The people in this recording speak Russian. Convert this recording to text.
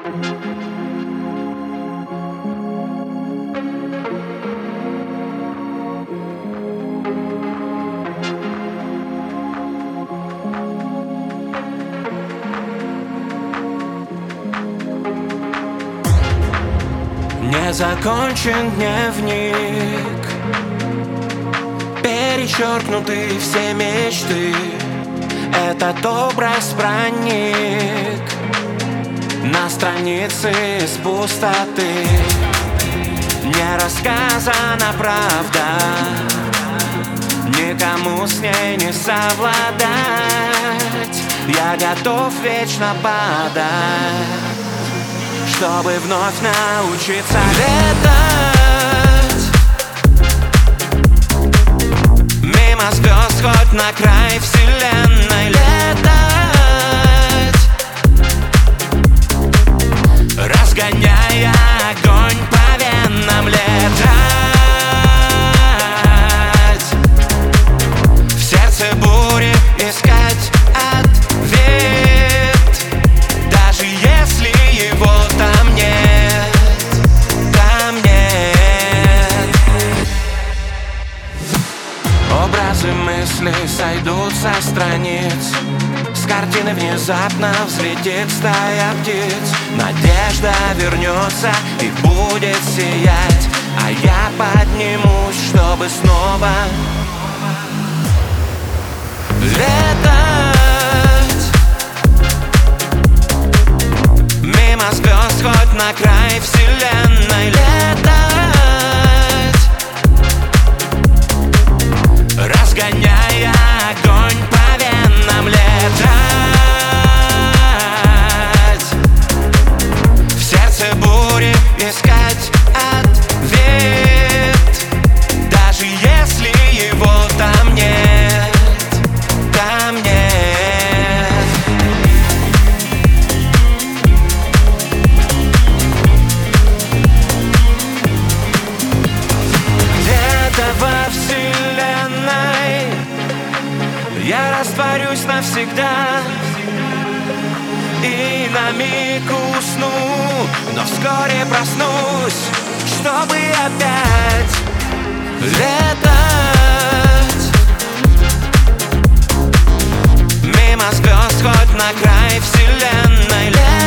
Не закончен дневник, перечеркнуты все мечты. Этот образ проник на страницы с пустоты. Не рассказана правда, никому с ней не совладать. Я готов вечно падать, чтобы вновь научиться летать мимо звезд, хоть на край вселенной летать, разгоняя огонь по венам летать, в сердце бури искать ответ, даже если его там нет, там нет. Образы мыслей сойдут со страниц, с картины внезапно взлетит стая птиц. Надежда вернется и будет сиять, а я поднимусь, чтобы снова летать мимо звезд, хоть на край вселенной летать, разгоняя огонь по венам летать, в сердце бури искать ответ, даже если его там нет, там нет. Где-то во вселенной я растворюсь навсегда и на миг усну, но вскоре проснусь, чтобы опять летать мимо звезд, хоть на край вселенной летать.